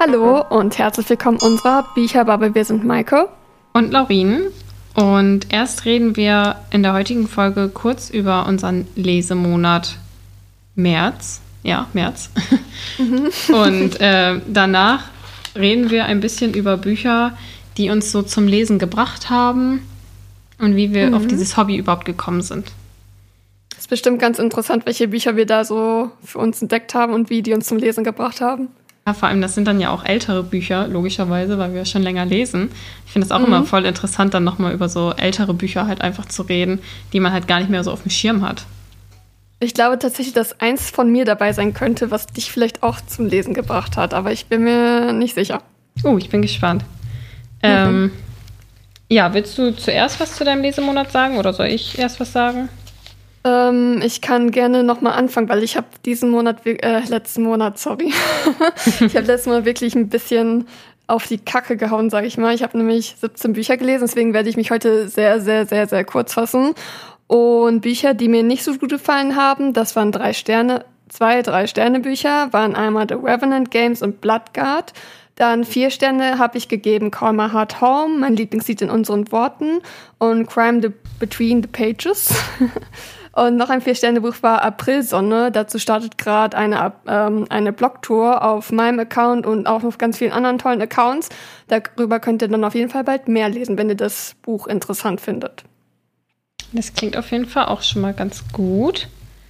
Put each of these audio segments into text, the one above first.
Hallo und herzlich willkommen unserer Bücherbubble. Wir sind Maike und Laurin. Und erst reden wir in der heutigen Folge kurz über unseren Lesemonat März. Ja, März. Und danach reden wir ein bisschen über Bücher, die uns so zum Lesen gebracht haben und wie wir auf dieses Hobby überhaupt gekommen sind. Ist bestimmt ganz interessant, welche Bücher wir da so für uns entdeckt haben und wie die uns zum Lesen gebracht haben. Ja, vor allem, das sind dann ja auch ältere Bücher, logischerweise, weil wir schon länger lesen. Ich finde es auch immer voll interessant, dann nochmal über so ältere Bücher halt einfach zu reden, die man halt gar nicht mehr so auf dem Schirm hat. Ich glaube tatsächlich, dass eins von mir dabei sein könnte, was dich vielleicht auch zum Lesen gebracht hat, aber ich bin mir nicht sicher. Ich bin gespannt. Ja, willst du zuerst was zu deinem Lesemonat sagen oder soll ich erst was sagen? Ich kann gerne nochmal anfangen, weil ich habe letzten Monat wirklich ein bisschen auf die Kacke gehauen, sage ich mal. Ich habe nämlich 17 Bücher gelesen, deswegen werde ich mich heute sehr, sehr, sehr, sehr kurz fassen. Und Bücher, die mir nicht so gut gefallen haben, das waren 3 Sterne Bücher, waren einmal The Revenant Games und Bloodguard. Dann 4 Sterne habe ich gegeben Call My Heart Home, mein Lieblingslied in unseren Worten, und Crime Between the Pages. Und noch ein 4-Sterne-Buch war Aprilsonne. Dazu startet gerade eine Blogtour auf meinem Account und auch auf ganz vielen anderen tollen Accounts. Darüber könnt ihr dann auf jeden Fall bald mehr lesen, wenn ihr das Buch interessant findet. Das klingt auf jeden Fall auch schon mal ganz gut.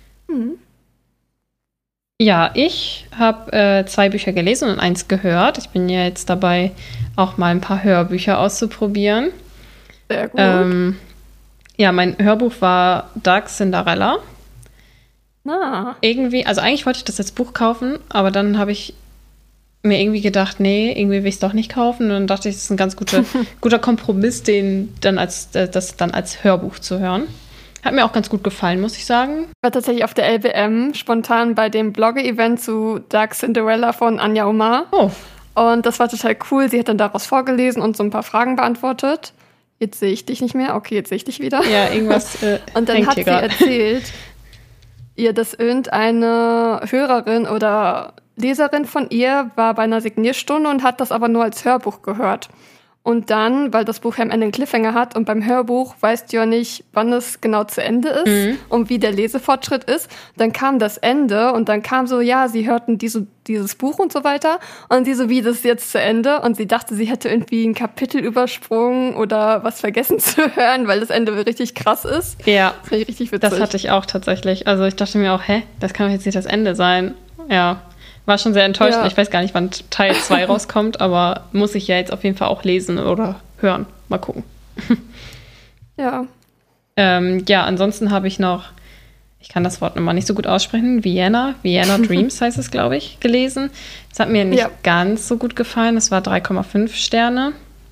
Ja, ich habe 2 Bücher gelesen und 1 gehört. Ich bin ja jetzt dabei, auch mal ein paar Hörbücher auszuprobieren. Sehr gut. Ja, mein Hörbuch war Dark Cinderella. Irgendwie, also eigentlich wollte ich das als Buch kaufen, aber dann habe ich mir irgendwie gedacht, nee, irgendwie will ich es doch nicht kaufen. Und dann dachte ich, das ist ein ganz guter Kompromiss, das dann als Hörbuch zu hören. Hat mir auch ganz gut gefallen, muss ich sagen. Ich war tatsächlich auf der LBM spontan bei dem Blogger-Event zu Dark Cinderella von Anja Omar. Und das war total cool. Sie hat dann daraus vorgelesen und so ein paar Fragen beantwortet. Jetzt sehe ich dich nicht mehr. Okay, jetzt sehe ich dich wieder. Ja, irgendwas und dann hat sie erzählt, dass irgendeine Hörerin oder Leserin von ihr war bei einer Signierstunde und hat das aber nur als Hörbuch gehört. Und dann, weil das Buch ja am Ende einen Cliffhanger hat und beim Hörbuch weißt du ja nicht, wann es genau zu Ende ist und wie der Lesefortschritt ist, dann kam das Ende und dann kam so, ja, sie hörten dieses Buch und so weiter und sie so, wie das jetzt zu Ende? Und sie dachte, sie hätte irgendwie ein Kapitel übersprungen oder was vergessen zu hören, weil das Ende richtig krass ist. Ja, das fand ich richtig witzig. Das hatte ich auch tatsächlich. Also ich dachte mir auch, das kann doch jetzt nicht das Ende sein. Ja. War schon sehr enttäuscht. Ja. Ich weiß gar nicht, wann Teil 2 rauskommt, aber muss ich ja jetzt auf jeden Fall auch lesen oder hören. Mal gucken. Ja. Ja, ansonsten habe ich noch, ich kann das Wort nochmal nicht so gut aussprechen, Vienna Dreams heißt es, glaube ich, gelesen. Das hat mir nicht ganz so gut gefallen. Das war 3,5 Sterne.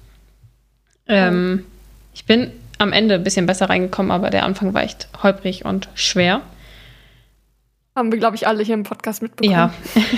Ich bin am Ende ein bisschen besser reingekommen, aber der Anfang war echt holprig und schwer. Haben wir, glaube ich, alle hier im Podcast mitbekommen. Ja.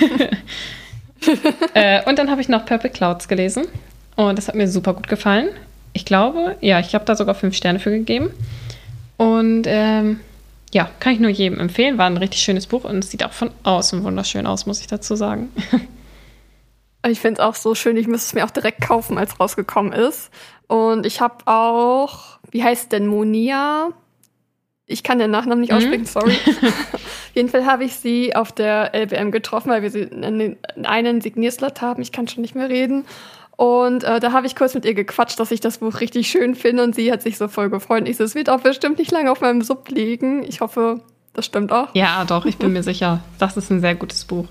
Und dann habe ich noch Purple Clouds gelesen. Und das hat mir super gut gefallen. Ich glaube, ich habe da sogar 5 Sterne für gegeben. Und kann ich nur jedem empfehlen. War ein richtig schönes Buch und es sieht auch von außen wunderschön aus, muss ich dazu sagen. Ich finde es auch so schön. Ich müsste es mir auch direkt kaufen, als es rausgekommen ist. Und ich habe auch, wie heißt denn, Monia? Ich kann den Nachnamen nicht aussprechen, sorry. Auf jeden Fall habe ich sie auf der LBM getroffen, weil wir sie in einen Signierslot haben. Ich kann schon nicht mehr reden. Und da habe ich kurz mit ihr gequatscht, dass ich das Buch richtig schön finde. Und sie hat sich so voll gefreut. Und ich so, es wird auch bestimmt nicht lange auf meinem Sub liegen. Ich hoffe, das stimmt auch. Ja, doch, ich bin mir sicher. Das ist ein sehr gutes Buch.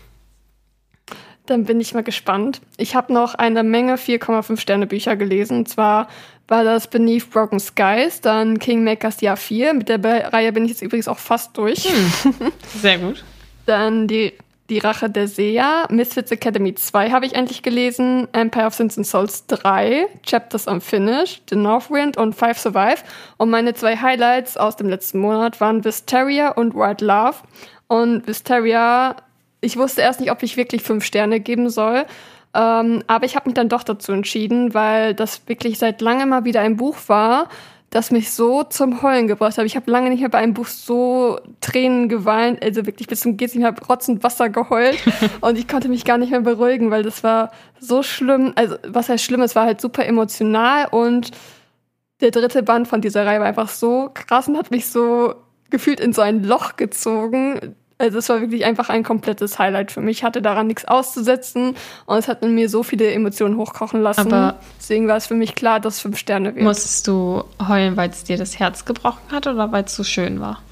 Dann bin ich mal gespannt. Ich habe noch eine Menge 4,5 Sterne Bücher gelesen. Und zwar war das Beneath Broken Skies, dann Kingmakers Jahr 4. Mit der Reihe bin ich jetzt übrigens auch fast durch. Sehr gut. Dann die Rache der Seher, Misfits Academy 2 habe ich endlich gelesen, Empire of Sins and Souls 3, Chapters Unfinished, The Northwind und 5 Survive. Und meine 2 Highlights aus dem letzten Monat waren Wisteria und White Love. Und Wisteria, ich wusste erst nicht, ob ich wirklich 5 Sterne geben soll. Aber ich habe mich dann doch dazu entschieden, weil das wirklich seit langem mal wieder ein Buch war, das mich so zum Heulen gebracht hat. Ich habe lange nicht mehr bei einem Buch so Tränen geweint, also wirklich bis zum Geht's nicht mehr rotzend Wasser geheult und ich konnte mich gar nicht mehr beruhigen, weil das war so schlimm. Also was heißt schlimm, es war halt super emotional und der 3. Band von dieser Reihe war einfach so krass und hat mich so gefühlt in so ein Loch gezogen. Also es war wirklich einfach ein komplettes Highlight für mich. Ich hatte daran nichts auszusetzen und es hat in mir so viele Emotionen hochkochen lassen. Aber deswegen war es für mich klar, dass es 5 Sterne wird. Musstest du heulen, weil es dir das Herz gebrochen hat oder weil es so schön war?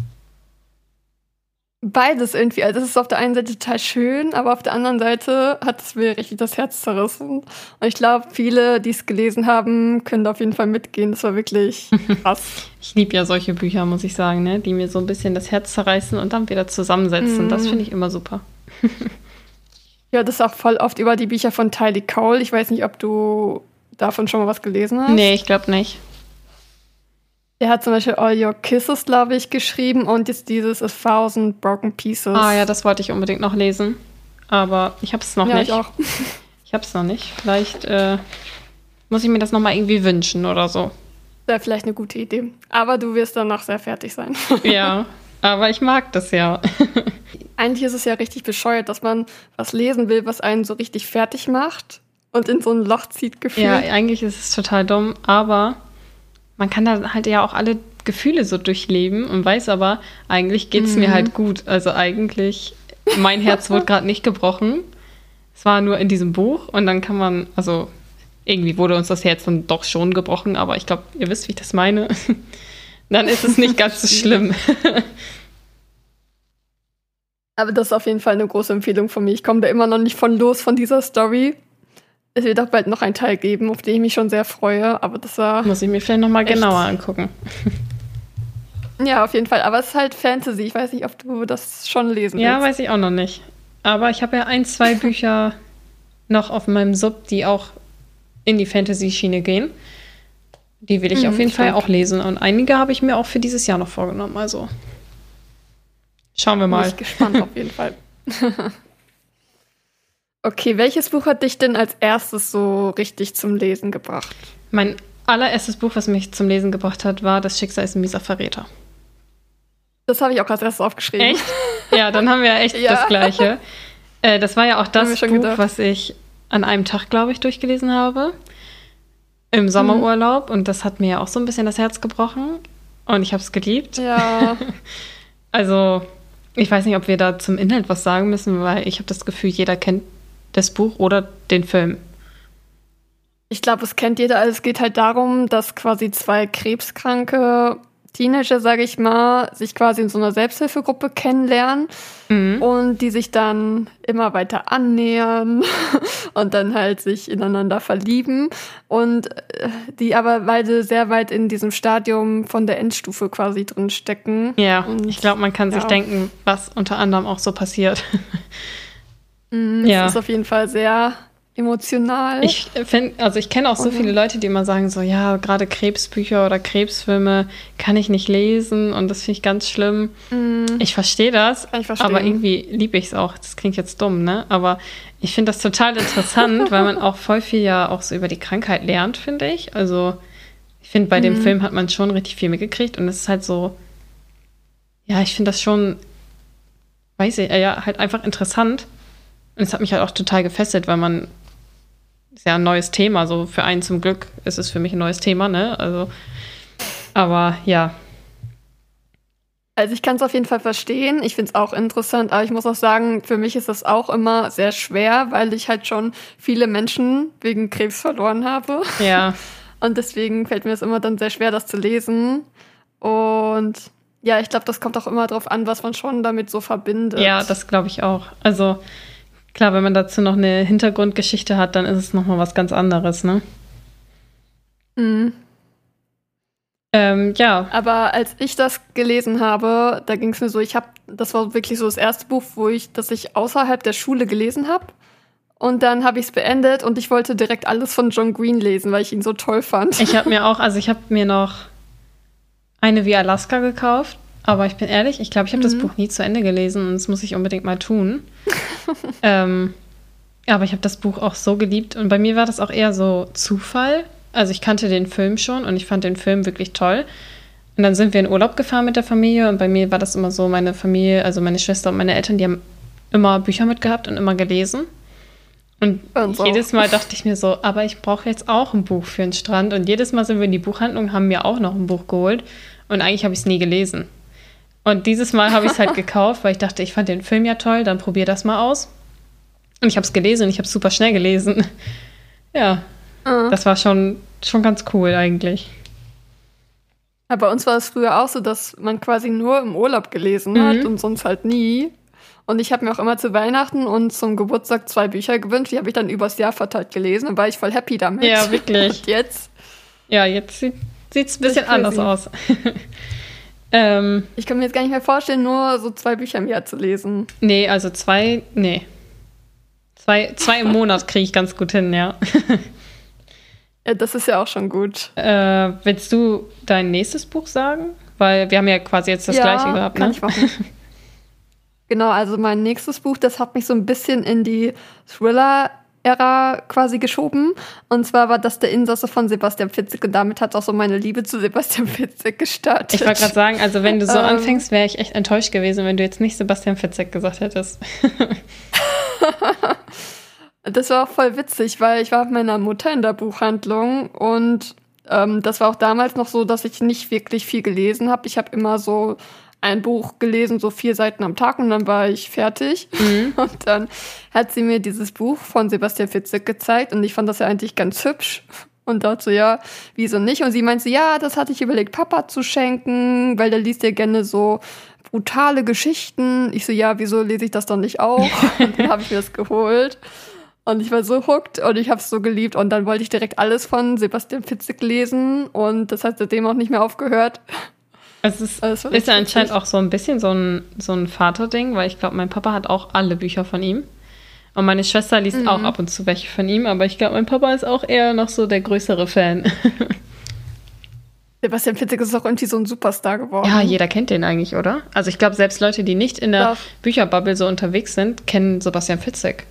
Beides irgendwie. Also es ist auf der einen Seite total schön, aber auf der anderen Seite hat es mir richtig das Herz zerrissen. Und ich glaube, viele, die es gelesen haben, können da auf jeden Fall mitgehen. Das war wirklich krass. Ich liebe ja solche Bücher, muss ich sagen, ne? Die mir so ein bisschen das Herz zerreißen und dann wieder zusammensetzen. Das finde ich immer super. Ja, das ist auch voll oft über die Bücher von Tylee Cole. Ich weiß nicht, ob du davon schon mal was gelesen hast. Nee, ich glaube nicht. Er hat zum Beispiel All Your Kisses, glaube ich, geschrieben und jetzt dieses A Thousand Broken Pieces. Ah ja, das wollte ich unbedingt noch lesen. Aber ich habe es noch nicht. Ja, ich auch. Ich habe es noch nicht. Vielleicht muss ich mir das nochmal irgendwie wünschen oder so. Wäre vielleicht eine gute Idee. Aber du wirst danach sehr fertig sein. Ja, aber ich mag das ja. Eigentlich ist es ja richtig bescheuert, dass man was lesen will, was einen so richtig fertig macht und in so ein Loch zieht, gefühlt. Ja, eigentlich ist es total dumm, aber man kann da halt ja auch alle Gefühle so durchleben und weiß aber, eigentlich geht es mir halt gut. Also eigentlich, mein Herz wurde gerade nicht gebrochen. Es war nur in diesem Buch und dann kann man, also irgendwie wurde uns das Herz dann doch schon gebrochen, aber ich glaube, ihr wisst, wie ich das meine. Dann ist es nicht ganz so schlimm. Aber das ist auf jeden Fall eine große Empfehlung von mir. Ich komme da immer noch nicht von dieser Story. Es wird auch bald noch einen Teil geben, auf den ich mich schon sehr freue. Aber das war muss ich mir vielleicht noch mal genauer angucken. Ja, auf jeden Fall. Aber es ist halt Fantasy. Ich weiß nicht, ob du das schon lesen willst. Ja, weiß ich auch noch nicht. Aber ich habe ja 1, 2 Bücher noch auf meinem Sub, die auch in die Fantasy-Schiene gehen. Die will ich auf jeden Fall auch lesen. Und einige habe ich mir auch für dieses Jahr noch vorgenommen. Also schauen wir mal. Bin ich gespannt auf jeden Fall. Okay, welches Buch hat dich denn als erstes so richtig zum Lesen gebracht? Mein allererstes Buch, was mich zum Lesen gebracht hat, war Das Schicksal ist ein mieser Verräter. Das habe ich auch als erstes aufgeschrieben. Echt? Ja, dann haben wir echt das Gleiche. Das war ja auch das Buch, gedacht, was ich an einem Tag, glaube ich, durchgelesen habe. Im Sommerurlaub. Und das hat mir ja auch so ein bisschen das Herz gebrochen. Und ich habe es geliebt. Ja. Also, ich weiß nicht, ob wir da zum Inhalt was sagen müssen, weil ich habe das Gefühl, jeder kennt das Buch oder den Film. Ich glaube, es kennt jeder. Also es geht halt darum, dass quasi 2 krebskranke Teenager, sage ich mal, sich quasi in so einer Selbsthilfegruppe kennenlernen und die sich dann immer weiter annähern und dann halt sich ineinander verlieben und die aber beide sehr weit in diesem Stadium von der Endstufe quasi drin stecken. Ja, und ich glaube, man kann sich denken, was unter anderem auch so passiert. Das ist auf jeden Fall sehr emotional. Ich kenne auch so viele Leute, die immer sagen so, ja, gerade Krebsbücher oder Krebsfilme kann ich nicht lesen und das finde ich ganz schlimm. Ich verstehe das, aber irgendwie liebe ich es auch. Das klingt jetzt dumm, ne? Aber ich finde das total interessant, weil man auch voll viel ja auch so über die Krankheit lernt, finde ich. Also ich finde, bei dem Film hat man schon richtig viel mitgekriegt und es ist halt so, ja, ich finde das schon, weiß ich, ja, halt einfach interessant. Und es hat mich halt auch total gefesselt, weil man ist ja ein neues Thema, so für einen zum Glück ist es für mich ein neues Thema, ne? Also, aber ja. Also ich kann es auf jeden Fall verstehen, ich finde es auch interessant, aber ich muss auch sagen, für mich ist das auch immer sehr schwer, weil ich halt schon viele Menschen wegen Krebs verloren habe. Ja. Und deswegen fällt mir es immer dann sehr schwer, das zu lesen. Und ja, ich glaube, das kommt auch immer drauf an, was man schon damit so verbindet. Ja, das glaube ich auch. Also klar, wenn man dazu noch eine Hintergrundgeschichte hat, dann ist es nochmal was ganz anderes, ne? Ja. Aber als ich das gelesen habe, da ging es mir so, das war wirklich so das erste Buch, das ich außerhalb der Schule gelesen habe. Und dann habe ich es beendet und ich wollte direkt alles von John Green lesen, weil ich ihn so toll fand. Ich habe mir noch Eine wie Alaska gekauft. Aber ich bin ehrlich, ich glaube, ich habe das Buch nie zu Ende gelesen und das muss ich unbedingt mal tun. Aber ich habe das Buch auch so geliebt und bei mir war das auch eher so Zufall, also ich kannte den Film schon und ich fand den Film wirklich toll. Und dann sind wir in Urlaub gefahren mit der Familie und bei mir war das immer so, meine Familie, also meine Schwester und meine Eltern, die haben immer Bücher mitgehabt und immer gelesen. Und so. Jedes Mal dachte ich mir so, aber ich brauche jetzt auch ein Buch für den Strand. Und jedes Mal sind wir in die Buchhandlung, haben mir auch noch ein Buch geholt. Und eigentlich habe ich es nie gelesen. Und dieses Mal habe ich es halt gekauft, weil ich dachte, ich fand den Film ja toll, dann probier das mal aus. Und ich habe es gelesen und ich habe es super schnell gelesen. Ja, das war schon ganz cool eigentlich. Aber bei uns war es früher auch so, dass man quasi nur im Urlaub gelesen hat und sonst halt nie. Und ich habe mir auch immer zu Weihnachten und zum Geburtstag 2 Bücher gewünscht. Die habe ich dann übers Jahr verteilt gelesen und war ich voll happy damit. Ja, wirklich. Und jetzt? Ja, jetzt sieht es ein bisschen anders aus. Ich kann mir jetzt gar nicht mehr vorstellen, nur so 2 Bücher im Jahr zu lesen. Nee, also 2 im Monat kriege ich ganz gut hin, ja. Ja, das ist ja auch schon gut. Willst du dein nächstes Buch sagen? Weil wir haben ja quasi jetzt das gleiche gehabt, kann ne? Ich machen. Genau, also mein nächstes Buch, das hat mich so ein bisschen in die Thriller-Ära quasi geschoben. Und zwar war das Der Insasse von Sebastian Fitzek. Und damit hat auch so meine Liebe zu Sebastian Fitzek gestartet. Ich wollte gerade sagen, also wenn du so anfängst, wäre ich echt enttäuscht gewesen, wenn du jetzt nicht Sebastian Fitzek gesagt hättest. Das war auch voll witzig, weil ich war mit meiner Mutter in der Buchhandlung und das war auch damals noch so, dass ich nicht wirklich viel gelesen habe. Ich habe immer so ein Buch gelesen, so 4 Seiten am Tag und dann war ich fertig. Und dann hat sie mir dieses Buch von Sebastian Fitzek gezeigt und ich fand das ja eigentlich ganz hübsch. Und dachte, ja, wieso nicht? Und sie meinte, ja, das hatte ich überlegt, Papa zu schenken, weil der liest ja gerne so brutale Geschichten. Ich so, ja, wieso lese ich das dann nicht auch? Und dann habe ich mir das geholt. Und ich war so hooked und ich habe es so geliebt. Und dann wollte ich direkt alles von Sebastian Fitzek lesen. Und das hat seitdem auch nicht mehr aufgehört. Es ist ja anscheinend auch so ein bisschen so ein Vaterding, weil ich glaube, mein Papa hat auch alle Bücher von ihm. Und meine Schwester liest auch ab und zu welche von ihm, aber ich glaube, mein Papa ist auch eher noch so der größere Fan. Sebastian Fitzek ist auch irgendwie so ein Superstar geworden. Ja, jeder kennt den eigentlich, oder? Also ich glaube, selbst Leute, die nicht in der Bücherbubble so unterwegs sind, kennen Sebastian Fitzek.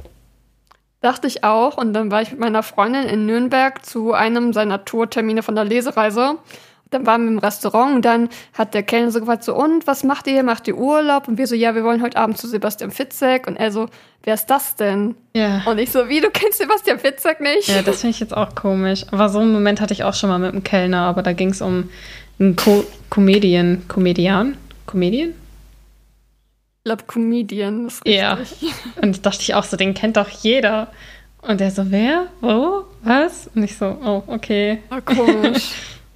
Dachte ich auch. Und dann war ich mit meiner Freundin in Nürnberg zu einem seiner Tourtermine von der Lesereise. Dann waren wir im Restaurant und dann hat der Kellner so gefragt, so, und was macht ihr? Macht ihr Urlaub? Und wir so, ja, wir wollen heute Abend zu Sebastian Fitzek. Und er so, wer ist das denn? Ja. Und ich so, wie, du kennst Sebastian Fitzek nicht? Ja, das finde ich jetzt auch komisch. Aber so einen Moment hatte ich auch schon mal mit einem Kellner, aber da ging es um einen Comedian? Ich glaube, Comedian ist richtig. Ja. Und dachte ich auch so, den kennt doch jeder. Und der so, wer? Wo? Was? Und ich so, oh, okay. Oh, komisch.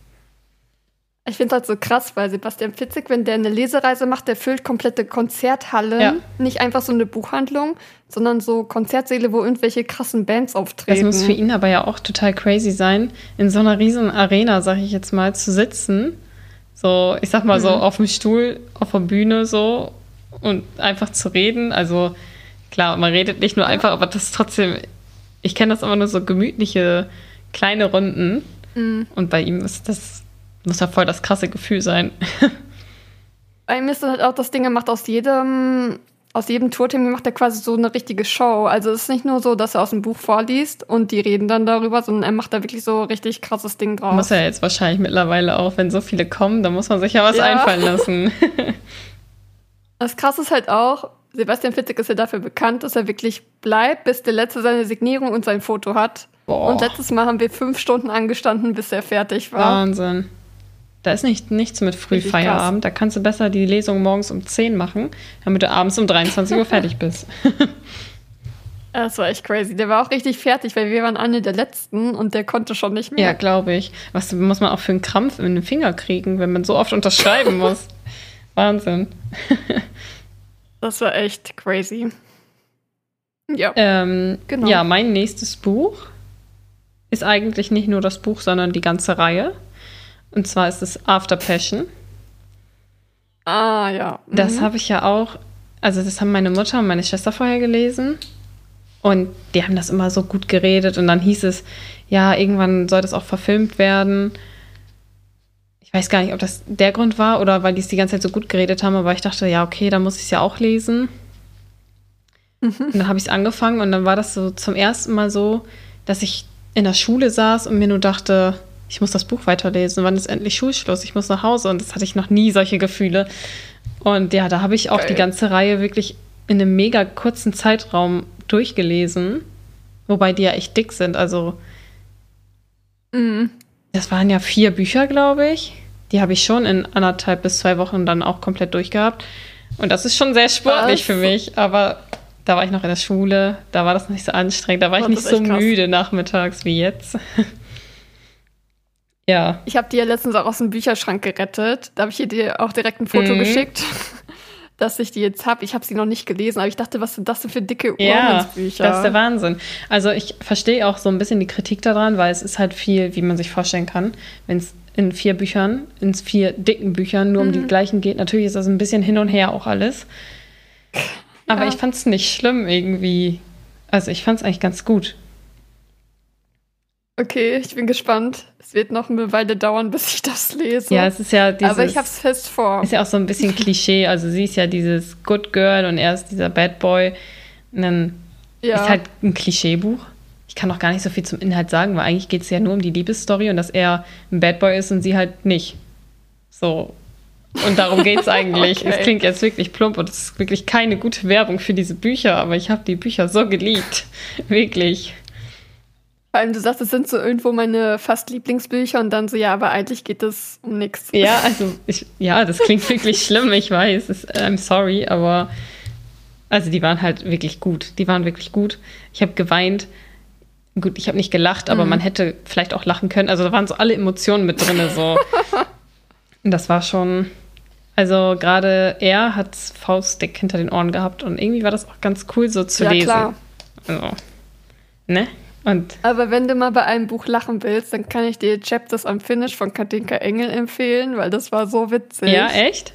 Ich finde das so krass, weil Sebastian Fitzek, wenn der eine Lesereise macht, der füllt komplette Konzerthallen. Ja. Nicht einfach so eine Buchhandlung, sondern so Konzertsäle, wo irgendwelche krassen Bands auftreten. Das muss für ihn aber ja auch total crazy sein, in so einer riesen Arena, sag ich jetzt mal, zu sitzen. So, ich sag mal so auf dem Stuhl, auf der Bühne so und einfach zu reden. Also klar, man redet nicht nur einfach, aber das ist trotzdem, ich kenne das immer nur so gemütliche kleine Runden. Und bei ihm ist das muss ja voll das krasse Gefühl sein. Bei ihm ist dann halt auch das Ding, er macht aus jedem Tourtermin macht er quasi so eine richtige Show. Also es ist nicht nur so, dass er aus dem Buch vorliest und die reden dann darüber, sondern er macht da wirklich so richtig krasses Ding draus. Muss er jetzt wahrscheinlich mittlerweile auch, wenn so viele kommen, da muss man sich ja was einfallen lassen. Das Krasse ist halt auch, Sebastian Fitzek ist ja dafür bekannt, dass er wirklich bleibt, bis der Letzte seine Signierung und sein Foto hat. Boah. Und letztes Mal haben wir 5 Stunden angestanden, bis er fertig war. Wahnsinn. Da ist nichts mit Frühfeierabend. Da kannst du besser die Lesung morgens um 10 machen, damit du abends um 23 Uhr fertig bist. Das war echt crazy. Der war auch richtig fertig, weil wir waren eine der Letzten und der konnte schon nicht mehr. Ja, glaube ich. Was muss man auch für einen Krampf in den Finger kriegen, wenn man so oft unterschreiben muss? Wahnsinn. Das war echt crazy. Ja, genau. Ja, mein nächstes Buch ist eigentlich nicht nur das Buch, sondern die ganze Reihe. Und zwar ist es After Passion. Ah, ja. Das habe ich ja auch, also das haben meine Mutter und meine Schwester vorher gelesen. Und die haben das immer so gut geredet. Und dann hieß es, ja, irgendwann soll das auch verfilmt werden. Ich weiß gar nicht, ob das der Grund war oder weil die es die ganze Zeit so gut geredet haben. Aber ich dachte, ja, okay, dann muss ich es ja auch lesen. Und dann habe ich es angefangen und dann war das so zum ersten Mal so, dass ich in der Schule saß und mir nur dachte, ich muss das Buch weiterlesen. Wann ist endlich Schulschluss? Ich muss nach Hause. Und das hatte ich noch nie, solche Gefühle. Und ja, da habe ich auch die ganze Reihe wirklich in einem mega kurzen Zeitraum durchgelesen. Wobei die ja echt dick sind. Also, das waren ja 4 Bücher, glaube ich. Die habe ich schon in 1,5 bis 2 Wochen dann auch komplett durchgehabt. Und das ist schon sehr sportlich für mich. Aber da war ich noch in der Schule. Da war das nicht so anstrengend. Da war ich nicht so müde nachmittags wie jetzt. Ja. Ich habe die ja letztens auch aus dem Bücherschrank gerettet. Da habe ich dir auch direkt ein Foto geschickt, dass ich die jetzt habe. Ich habe sie noch nicht gelesen, aber ich dachte, was sind das denn für dicke Romance-Bücher? Ja, das ist der Wahnsinn. Also ich verstehe auch so ein bisschen die Kritik daran, weil es ist halt viel, wie man sich vorstellen kann, wenn es in 4 Büchern, in 4 dicken Büchern nur um die gleichen geht. Natürlich ist das ein bisschen hin und her auch alles. Aber ich fand es nicht schlimm irgendwie. Also ich fand es eigentlich ganz gut. Okay, ich bin gespannt. Es wird noch eine Weile dauern, bis ich das lese. Ja, es ist ja dieses... Aber ich hab's fest vor. Ist ja auch so ein bisschen Klischee. Also sie ist ja dieses Good Girl und er ist dieser Bad Boy. Und dann ist halt ein Klischeebuch. Ich kann auch gar nicht so viel zum Inhalt sagen, weil eigentlich geht es ja nur um die Liebesstory und dass er ein Bad Boy ist und sie halt nicht. So. Und darum geht's eigentlich. Okay. Es klingt jetzt wirklich plump und es ist wirklich keine gute Werbung für diese Bücher, aber ich habe die Bücher so geliebt. Wirklich. Vor allem, du sagst, es sind so irgendwo meine fast Lieblingsbücher und dann so, ja, aber eigentlich geht es um nichts. Ja, also, das klingt wirklich schlimm, ich weiß. I'm sorry, aber also die waren halt wirklich gut. Die waren wirklich gut. Ich habe geweint. Gut, ich habe nicht gelacht, aber man hätte vielleicht auch lachen können. Also da waren so alle Emotionen mit drin. So. Und das war schon... Also gerade er hat Faustdick hinter den Ohren gehabt und irgendwie war das auch ganz cool so zu lesen. Klar. Also, ne? Aber wenn du mal bei einem Buch lachen willst, dann kann ich dir Chapters on Finish von Katinka Engel empfehlen, weil das war so witzig. Ja, echt?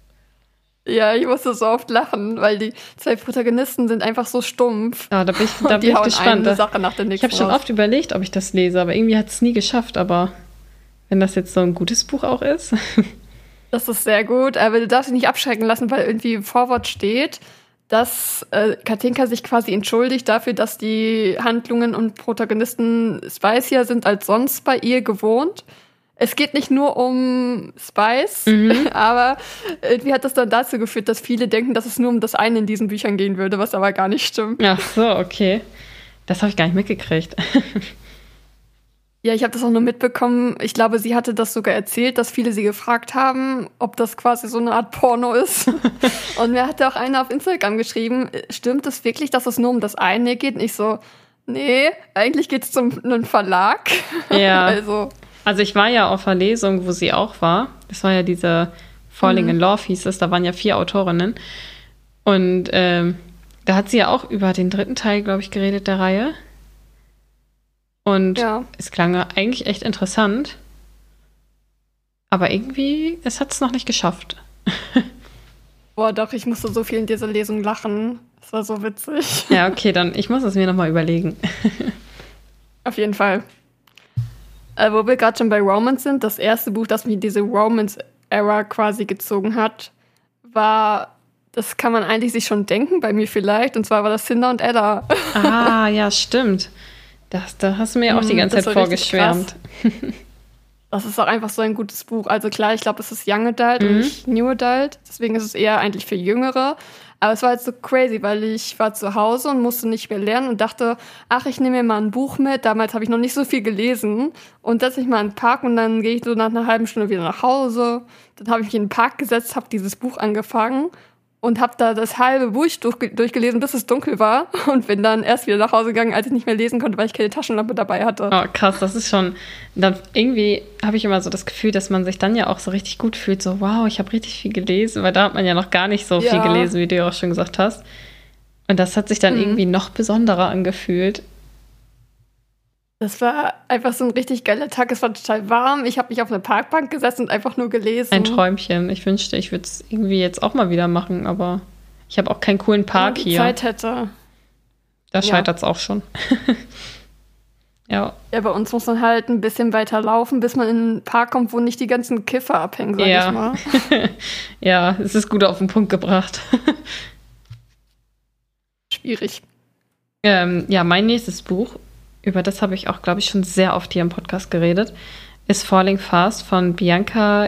Ja, ich musste so oft lachen, weil die 2 Protagonisten sind einfach so stumpf. Ja, da bin ich gespannt. Eine Sache nach der nächsten ich habe schon oft überlegt, ob ich das lese, aber irgendwie hat es nie geschafft. Aber wenn das jetzt so ein gutes Buch auch ist... Das ist sehr gut, aber du darfst dich nicht abschrecken lassen, weil irgendwie im Vorwort steht, dass Katinka sich quasi entschuldigt dafür, dass die Handlungen und Protagonisten spicier sind als sonst bei ihr gewohnt. Es geht nicht nur um Spice, aber irgendwie hat das dann dazu geführt, dass viele denken, dass es nur um das eine in diesen Büchern gehen würde, was aber gar nicht stimmt. Ach so, okay. Das habe ich gar nicht mitgekriegt. Ja, ich habe das auch nur mitbekommen. Ich glaube, sie hatte das sogar erzählt, dass viele sie gefragt haben, ob das quasi so eine Art Porno ist. Und mir hatte auch einer auf Instagram geschrieben, stimmt es wirklich, dass es nur um das eine geht? Und ich so, nee, eigentlich geht es um einen Verlag. Ja, also ich war ja auf einer Lesung, wo sie auch war. Das war ja diese Falling in Love hieß es, da waren ja 4 Autorinnen. Und da hat sie ja auch über den 3. Teil, glaube ich, geredet der Reihe. Und es klang eigentlich echt interessant. Aber irgendwie, es hat es noch nicht geschafft. Boah, doch, ich musste so viel in dieser Lesung lachen. Das war so witzig. Ja, okay, dann ich muss es mir nochmal überlegen. Auf jeden Fall. Wo wir gerade schon bei Romance sind, das erste Buch, das mich in diese Romance-Era quasi gezogen hat, war, das kann man eigentlich sich schon denken, bei mir vielleicht, und zwar war das Cinder und Ella. Ah, ja, stimmt. Da hast du mir ja auch die ganze Zeit vorgeschwärmt. Das ist auch einfach so ein gutes Buch. Also klar, ich glaube, es ist Young Adult und nicht New Adult. Deswegen ist es eher eigentlich für Jüngere. Aber es war halt so crazy, weil ich war zu Hause und musste nicht mehr lernen und dachte, ach, ich nehme mir mal ein Buch mit. Damals habe ich noch nicht so viel gelesen. Und setze mich mal in den Park und dann gehe ich so nach einer halben Stunde wieder nach Hause. Dann habe ich mich in den Park gesetzt, habe dieses Buch angefangen und habe da das halbe Buch durchgelesen, bis es dunkel war. Und bin dann erst wieder nach Hause gegangen, als ich nicht mehr lesen konnte, weil ich keine Taschenlampe dabei hatte. Oh, krass, das ist schon... Dann irgendwie habe ich immer so das Gefühl, dass man sich dann ja auch so richtig gut fühlt. So, wow, ich habe richtig viel gelesen. Weil da hat man ja noch gar nicht so viel gelesen, wie du ja auch schon gesagt hast. Und das hat sich dann irgendwie noch besonderer angefühlt. Das war einfach so ein richtig geiler Tag. Es war total warm. Ich habe mich auf eine Parkbank gesetzt und einfach nur gelesen. Ein Träumchen. Ich wünschte, ich würde es irgendwie jetzt auch mal wieder machen, aber ich habe auch keinen coolen Park hier. Wenn ich Zeit hätte. Da scheitert es auch schon. Ja, bei uns muss man halt ein bisschen weiter laufen, bis man in einen Park kommt, wo nicht die ganzen Kiffer abhängen, sag ich mal. Ja, es ist gut auf den Punkt gebracht. Schwierig. Mein nächstes Buch über das habe ich auch, glaube ich, schon sehr oft hier im Podcast geredet, ist Falling Fast von Bianca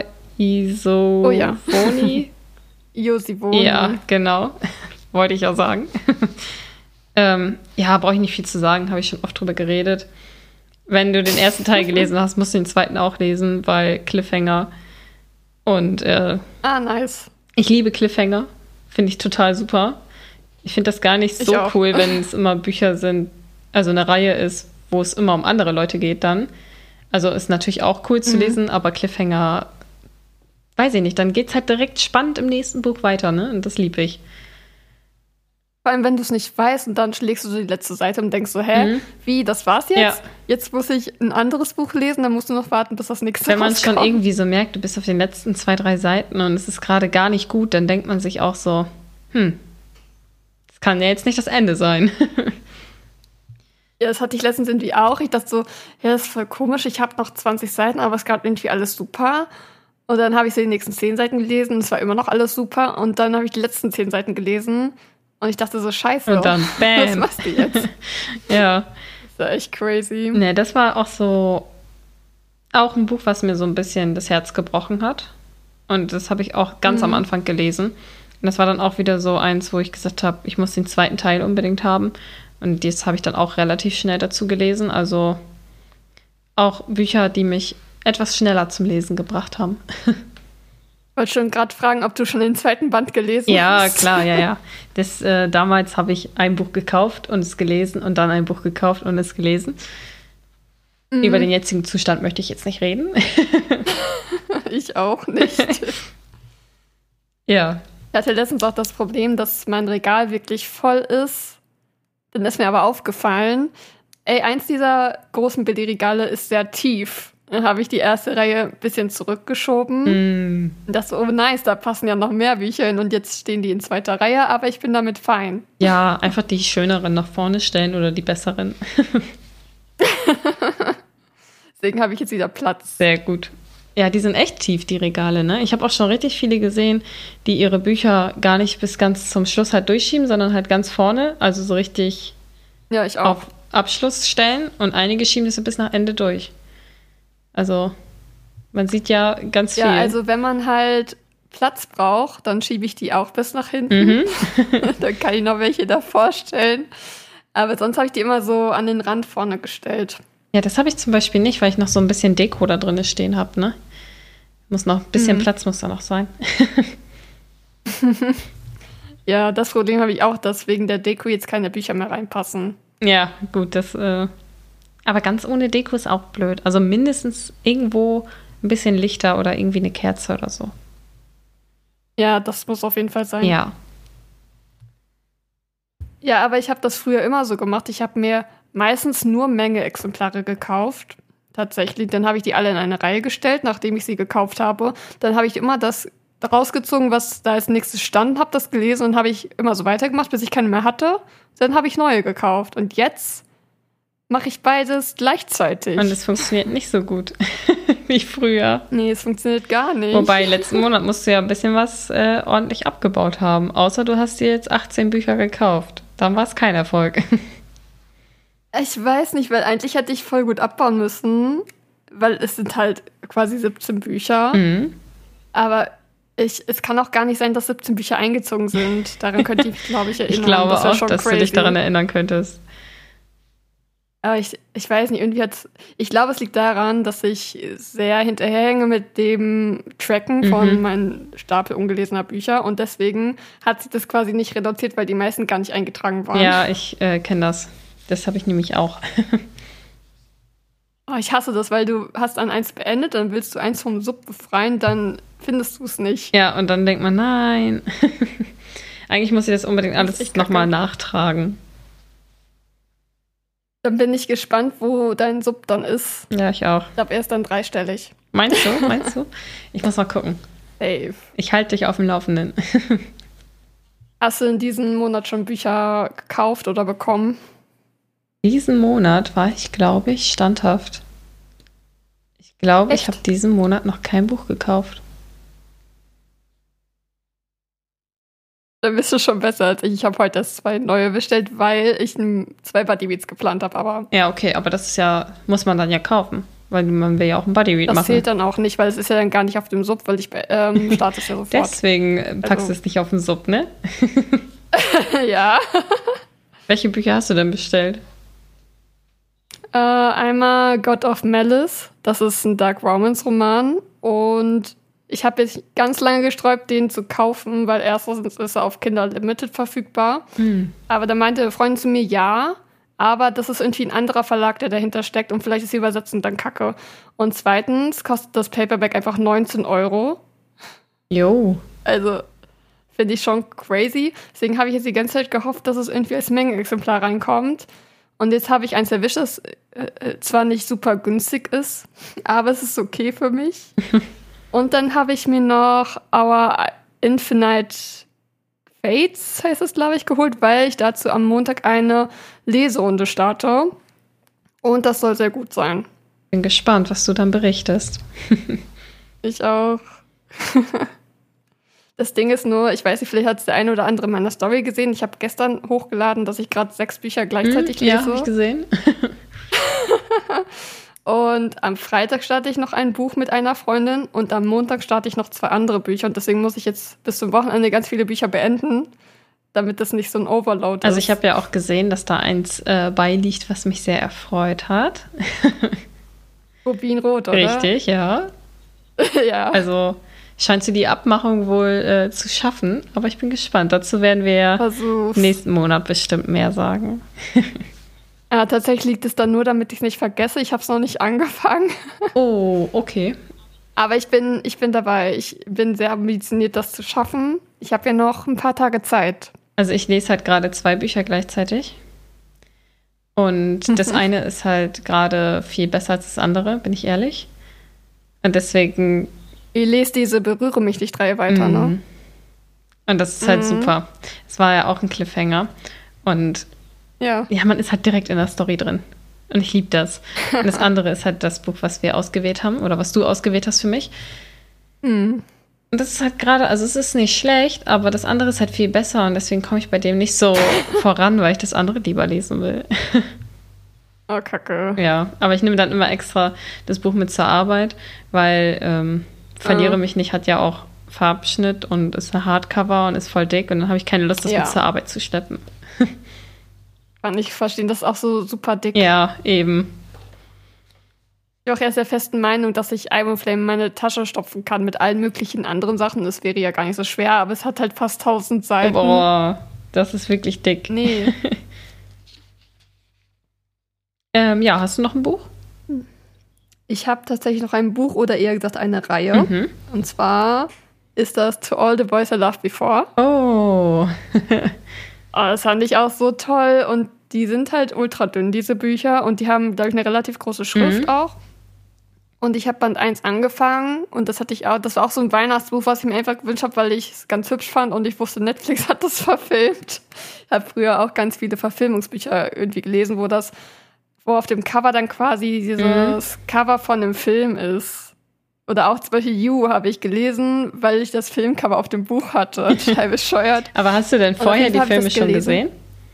Isovoni. Iosivoni. Ja, genau. Wollte ich ja sagen. Ja, brauche ich nicht viel zu sagen, habe ich schon oft drüber geredet. Wenn du den ersten Teil gelesen hast, musst du den zweiten auch lesen, weil Cliffhanger. Und nice. ich liebe Cliffhanger. Finde ich total super. Ich finde das gar nicht so cool, wenn es immer Bücher sind, also eine Reihe ist, wo es immer um andere Leute geht dann. Also ist natürlich auch cool zu lesen, aber Cliffhanger, weiß ich nicht, dann geht es halt direkt spannend im nächsten Buch weiter, ne? Und das liebe ich. Vor allem, wenn du es nicht weißt und dann schlägst du so die letzte Seite und denkst so, wie, das war's jetzt? Ja. Jetzt muss ich ein anderes Buch lesen, dann musst du noch warten, bis das nächste Wenn man schon irgendwie so merkt, du bist auf den letzten 2, 3 Seiten und es ist gerade gar nicht gut, dann denkt man sich auch so, das kann ja jetzt nicht das Ende sein. Ja, das hatte ich letztens irgendwie auch. Ich dachte so, ja, das ist voll komisch, ich habe noch 20 Seiten, aber es gab irgendwie alles super. Und dann habe ich so die nächsten 10 Seiten gelesen und es war immer noch alles super. Und dann habe ich die letzten 10 Seiten gelesen und ich dachte so, scheiße. Und dann, bam. Was machst du jetzt? Ja. Das war echt crazy. Ne, das war auch ein Buch, was mir so ein bisschen das Herz gebrochen hat. Und das habe ich auch ganz am Anfang gelesen. Und das war dann auch wieder so eins, wo ich gesagt habe, ich muss den zweiten Teil unbedingt haben. Und das habe ich dann auch relativ schnell dazu gelesen. Also auch Bücher, die mich etwas schneller zum Lesen gebracht haben. Ich wollte schon gerade fragen, ob du schon den zweiten Band gelesen hast. Ja, klar, ja. Damals habe ich ein Buch gekauft und es gelesen und dann ein Buch gekauft und es gelesen. Über den jetzigen Zustand möchte ich jetzt nicht reden. Ich auch nicht. Ja. Ich hatte letztens auch das Problem, dass mein Regal wirklich voll ist. Dann ist mir aber aufgefallen, eins dieser großen Billigregale ist sehr tief. Dann habe ich die erste Reihe ein bisschen zurückgeschoben. Und dachte so, oh nice, da passen ja noch mehr Bücher hin und jetzt stehen die in zweiter Reihe, aber ich bin damit fein. Ja, einfach die schöneren nach vorne stellen oder die besseren. Deswegen habe ich jetzt wieder Platz. Sehr gut. Ja, die sind echt tief, die Regale, ne? Ich habe auch schon richtig viele gesehen, die ihre Bücher gar nicht bis ganz zum Schluss halt durchschieben, sondern halt ganz vorne, also so richtig ich auch. Auf Abschluss stellen und einige schieben das so bis nach Ende durch. Also man sieht ja ganz viel. Ja, also wenn man halt Platz braucht, dann schiebe ich die auch bis nach hinten. Dann kann ich noch welche davor stellen. Aber sonst habe ich die immer so an den Rand vorne gestellt. Ja, das habe ich zum Beispiel nicht, weil ich noch so ein bisschen Deko da drin stehen habe, ne? Muss noch ein bisschen Platz muss da noch sein. Ja, das Problem habe ich auch, dass wegen der Deko jetzt keine Bücher mehr reinpassen. Ja, gut, aber ganz ohne Deko ist auch blöd. Also mindestens irgendwo ein bisschen Lichter oder irgendwie eine Kerze oder so. Ja, das muss auf jeden Fall sein. Ja. Ja, aber ich habe das früher immer so gemacht. Ich habe mir meistens nur Menge-Exemplare gekauft. Tatsächlich. Dann habe ich die alle in eine Reihe gestellt, nachdem ich sie gekauft habe. Dann habe ich immer das rausgezogen, was da als nächstes stand, habe das gelesen und habe ich immer so weitergemacht, bis ich keine mehr hatte. Dann habe ich neue gekauft. Und jetzt mache ich beides gleichzeitig. Und es funktioniert nicht so gut wie früher. Nee, es funktioniert gar nicht. Wobei, letzten Monat musst du ja ein bisschen was ordentlich abgebaut haben. Außer du hast dir jetzt 18 Bücher gekauft. Dann war es kein Erfolg. Ich weiß nicht, weil eigentlich hätte ich voll gut abbauen müssen, weil es sind halt quasi 17 Bücher. Aber es kann auch gar nicht sein, dass 17 Bücher eingezogen sind. Daran könnte ich mich, glaube ich, erinnern. Ich glaube das auch, dass du dich daran erinnern könntest. Aber ich weiß nicht, irgendwie ich glaube, es liegt daran, dass ich sehr hinterherhänge mit dem Tracken von meinem Stapel ungelesener Bücher und deswegen hat sich das quasi nicht reduziert, weil die meisten gar nicht eingetragen waren. Ja, ich kenne das. Das habe ich nämlich auch. Oh, ich hasse das, weil du hast an eins beendet, dann willst du eins vom Sub befreien, dann findest du es nicht. Ja, und dann denkt man, nein. Eigentlich muss ich das unbedingt alles nochmal nachtragen. Dann bin ich gespannt, wo dein Sub dann ist. Ja, ich auch. Ich glaube, er ist dann 3-stellig. Meinst du? Ich muss mal gucken. Safe. Ich halte dich auf dem Laufenden. Hast du in diesem Monat schon Bücher gekauft oder bekommen? Diesen Monat war ich, glaube ich, standhaft. Ich glaube, ich habe diesen Monat noch kein Buch gekauft. Dann bist du schon besser als ich. Ich habe heute erst 2 neue bestellt, weil ich 2 Bodybeats geplant habe. Aber ja, okay, aber das ist ja, muss man dann ja kaufen. Weil man will ja auch ein Bodybeat machen. das zählt dann auch nicht, weil es ist ja dann gar nicht auf dem Sub, weil ich starte es ja sofort. Deswegen packst du es nicht auf den Sub, ne? Ja. Welche Bücher hast du denn bestellt? Einmal God of Malice. Das ist ein Dark Romance Roman. Und ich habe jetzt ganz lange gesträubt, den zu kaufen, weil erstens ist er auf Kindle Limited verfügbar. Aber da meinte eine Freundin zu mir, ja, aber das ist irgendwie ein anderer Verlag, der dahinter steckt und vielleicht ist die Übersetzung dann kacke. Und zweitens kostet das Paperback einfach 19 €. Jo. Also finde ich schon crazy. Deswegen habe ich jetzt die ganze Zeit gehofft, dass es irgendwie als Mengenexemplar reinkommt. Und jetzt habe ich eins erwischt, das zwar nicht super günstig ist, aber es ist okay für mich. Und dann habe ich mir noch Our Infinite Fates, heißt es, glaube ich, geholt, weil ich dazu am Montag eine Leserunde starte. Und das soll sehr gut sein. Bin gespannt, was du dann berichtest. Ich auch. Das Ding ist nur, ich weiß nicht, vielleicht hat es der eine oder andere in meiner Story gesehen. Ich habe gestern hochgeladen, dass ich gerade 6 Bücher gleichzeitig lese. Ja, habe ich gesehen. Und am Freitag starte ich noch ein Buch mit einer Freundin und am Montag starte ich noch 2 andere Bücher. Und deswegen muss ich jetzt bis zum Wochenende ganz viele Bücher beenden, damit das nicht so ein Overload ist. Also ich habe ja auch gesehen, dass da eins beiliegt, was mich sehr erfreut hat. Rubinrot, oder? Richtig, ja. Ja. Also scheinst du die Abmachung wohl zu schaffen, aber ich bin gespannt. Dazu werden wir ja nächsten Monat bestimmt mehr sagen. Ja, tatsächlich liegt es dann nur, damit ich es nicht vergesse. Ich habe es noch nicht angefangen. Oh, okay. Aber ich bin dabei. Ich bin sehr ambitioniert, das zu schaffen. Ich habe ja noch ein paar Tage Zeit. Also ich lese halt gerade 2 Bücher gleichzeitig. Und das eine ist halt gerade viel besser als das andere, bin ich ehrlich. Und deswegen... Ich lese diese Berühre mich nicht 3 weiter, ne? Und das ist halt super. Es war ja auch ein Cliffhanger. Und ja, man ist halt direkt in der Story drin. Und ich liebe das. Und das andere ist halt das Buch, was wir ausgewählt haben oder was du ausgewählt hast für mich. Und das ist halt gerade, also es ist nicht schlecht, aber das andere ist halt viel besser und deswegen komme ich bei dem nicht so voran, weil ich das andere lieber lesen will. Oh, Kacke. Ja, aber ich nehme dann immer extra das Buch mit zur Arbeit, weil Verliere mich nicht hat ja auch Farbschnitt und ist ein Hardcover und ist voll dick und dann habe ich keine Lust, das mit zur Arbeit zu schleppen. Kann ich verstehen, das ist auch so super dick. Ja, eben. Ich bin auch erst der festen Meinung, dass ich Iron Flame in meine Tasche stopfen kann mit allen möglichen anderen Sachen. Das wäre ja gar nicht so schwer, aber es hat halt fast 1000 Seiten. Boah, das ist wirklich dick. Nee. Ja, hast du noch ein Buch? Ich habe tatsächlich noch ein Buch oder eher gesagt eine Reihe. Und zwar ist das To All the Boys I Loved Before. Oh. Das fand ich auch so toll und die sind halt ultra dünn, diese Bücher. Und die haben, glaube ich, eine relativ große Schrift auch. Und ich habe Band 1 angefangen und das war auch so ein Weihnachtsbuch, was ich mir einfach gewünscht habe, weil ich es ganz hübsch fand und ich wusste, Netflix hat das verfilmt. Ich habe früher auch ganz viele Verfilmungsbücher irgendwie gelesen, wo auf dem Cover dann quasi dieses Cover von einem Film ist. Oder auch zum Beispiel You habe ich gelesen, weil ich das Filmcover auf dem Buch hatte. Total bescheuert. Aber hast du denn vorher die Filme schon gesehen?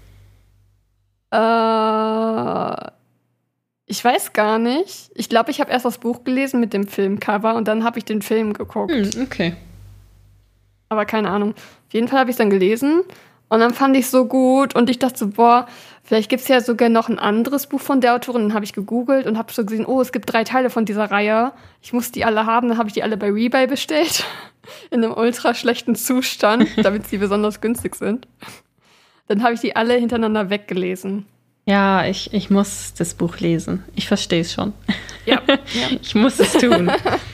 Ich weiß gar nicht. Ich glaube, ich habe erst das Buch gelesen mit dem Filmcover und dann habe ich den Film geguckt. Okay. Aber keine Ahnung. Auf jeden Fall habe ich es dann gelesen und dann fand ich es so gut und ich dachte so, boah, vielleicht gibt es ja sogar noch ein anderes Buch von der Autorin. Dann habe ich gegoogelt und habe so gesehen, oh, es gibt 3 Teile von dieser Reihe. Ich muss die alle haben. Dann habe ich die alle bei Rebuy bestellt. In einem ultra schlechten Zustand, damit sie besonders günstig sind. Dann habe ich die alle hintereinander weggelesen. Ja, ich muss das Buch lesen. Ich verstehe es schon. Ja. Ich muss es tun.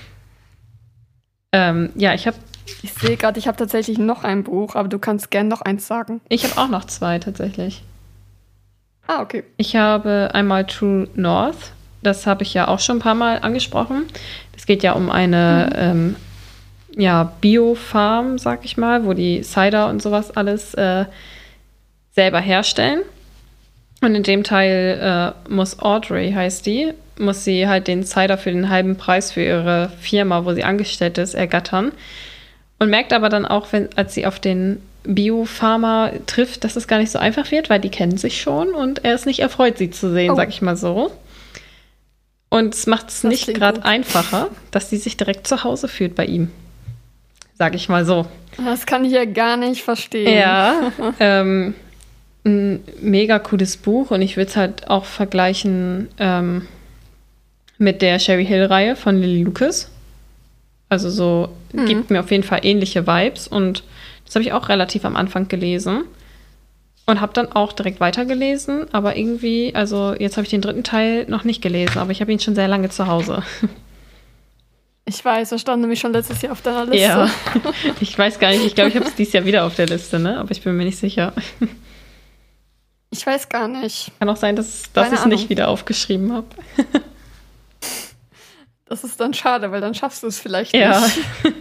Ich sehe gerade, ich habe tatsächlich noch ein Buch, aber du kannst gern noch eins sagen. Ich habe auch noch 2 tatsächlich. Ah, okay. Ich habe einmal True North. Das habe ich ja auch schon ein paar Mal angesprochen. Es geht ja um eine Bio-Farm, sag ich mal, wo die Cider und sowas alles selber herstellen. Und in dem Teil muss Audrey, heißt die, muss sie halt den Cider für den halben Preis für ihre Firma, wo sie angestellt ist, ergattern. Und merkt aber dann auch, als sie auf den Bio-Pharma trifft, dass es gar nicht so einfach wird, weil die kennen sich schon und er ist nicht erfreut, sie zu sehen, sag ich mal so. Und es macht es nicht gerade einfacher, dass sie sich direkt zu Hause fühlt bei ihm. Sag ich mal so. Das kann ich ja gar nicht verstehen. Ja, ein mega cooles Buch und ich würde es halt auch vergleichen mit der Cherry Hill-Reihe von Lily Lucas. Also so gibt mir auf jeden Fall ähnliche Vibes und das habe ich auch relativ am Anfang gelesen und habe dann auch direkt weitergelesen, aber irgendwie, also jetzt habe ich den 3. Teil noch nicht gelesen, aber ich habe ihn schon sehr lange zu Hause. Ich weiß, das stand nämlich schon letztes Jahr auf deiner Liste. Ja, ich weiß gar nicht, ich glaube, ich habe es dieses Jahr wieder auf der Liste, ne? Aber ich bin mir nicht sicher. Ich weiß gar nicht. Kann auch sein, dass ich es nicht wieder aufgeschrieben habe. Das ist dann schade, weil dann schaffst du es vielleicht nicht. Ja.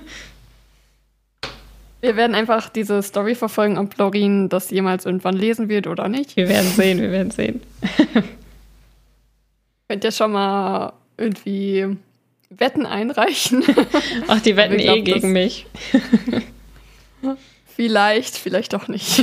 Wir werden einfach diese Story verfolgen, ob Laurin das jemals irgendwann lesen wird oder nicht. Wir werden sehen. Könnt ihr schon mal irgendwie Wetten einreichen? Ach, die wetten gegen mich. Vielleicht auch nicht.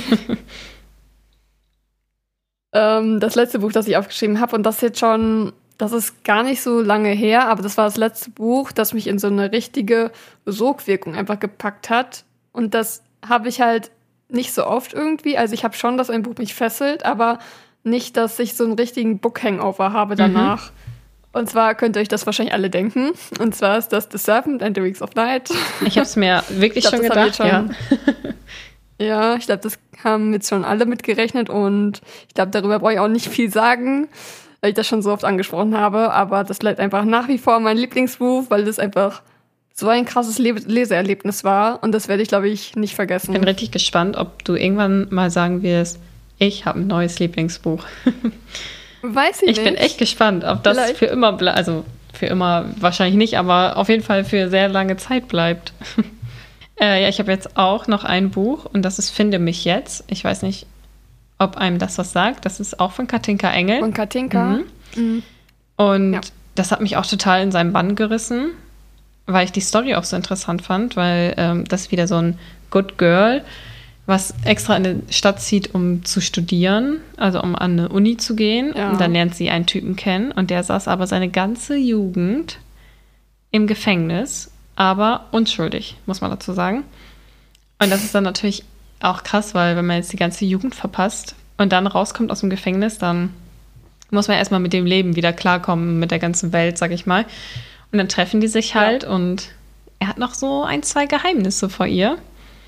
Das letzte Buch, das ich aufgeschrieben habe, und das jetzt schon, das ist gar nicht so lange her, aber das war das letzte Buch, das mich in so eine richtige Sogwirkung einfach gepackt hat. Und das habe ich halt nicht so oft irgendwie. Also ich habe schon, dass ein Buch mich fesselt, aber nicht, dass ich so einen richtigen Book-Hangover habe danach. Und zwar könnt ihr euch das wahrscheinlich alle denken. Und zwar ist das The Serpent and the Wings of Night. Ich habe es mir wirklich schon gedacht, ja. Ja, ich glaube, das haben jetzt schon alle mitgerechnet und ich glaube, darüber brauche ich auch nicht viel sagen, weil ich das schon so oft angesprochen habe. Aber das bleibt einfach nach wie vor mein Lieblingsbuch, weil das einfach so ein krasses Leseerlebnis war und das werde ich, glaube ich, nicht vergessen. Ich bin richtig gespannt, ob du irgendwann mal sagen wirst, ich habe ein neues Lieblingsbuch. Weiß ich nicht. Ich bin echt gespannt, ob das für immer bleibt. Also für immer wahrscheinlich nicht, aber auf jeden Fall für sehr lange Zeit bleibt. Ja, ich habe jetzt auch noch ein Buch und das ist Finde mich jetzt. Ich weiß nicht, ob einem das was sagt. Das ist auch von Katinka Engel. Von Katinka. Und das hat mich auch total in seinen Bann gerissen, weil ich die Story auch so interessant fand, weil das ist wieder so ein Good Girl, was extra in die Stadt zieht, um zu studieren, also um an eine Uni zu gehen. Ja. Und dann lernt sie einen Typen kennen und der saß aber seine ganze Jugend im Gefängnis, aber unschuldig, muss man dazu sagen. Und das ist dann natürlich auch krass, weil wenn man jetzt die ganze Jugend verpasst und dann rauskommt aus dem Gefängnis, dann muss man erstmal mit dem Leben wieder klarkommen, mit der ganzen Welt, sag ich mal. Und dann treffen die sich halt und er hat noch so 1, 2 Geheimnisse vor ihr.